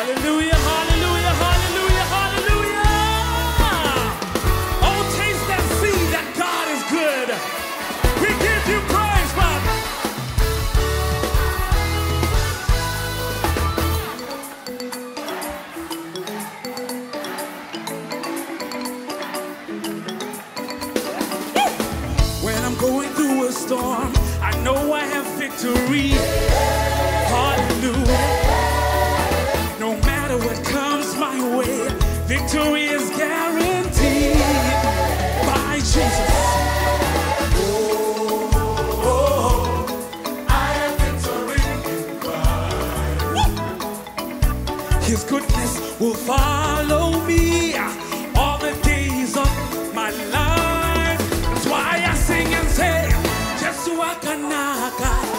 Hallelujah, hallelujah, hallelujah, hallelujah. Oh, taste and see that God is good. We give you praise, Father. When I'm going through a storm, I know I have victory. Hallelujah. No matter what comes my way, victory is guaranteed by Jesus. Oh, I have victory in Christ. His goodness will follow me all the days of my life. That's why I sing and say, Jesu akanaka.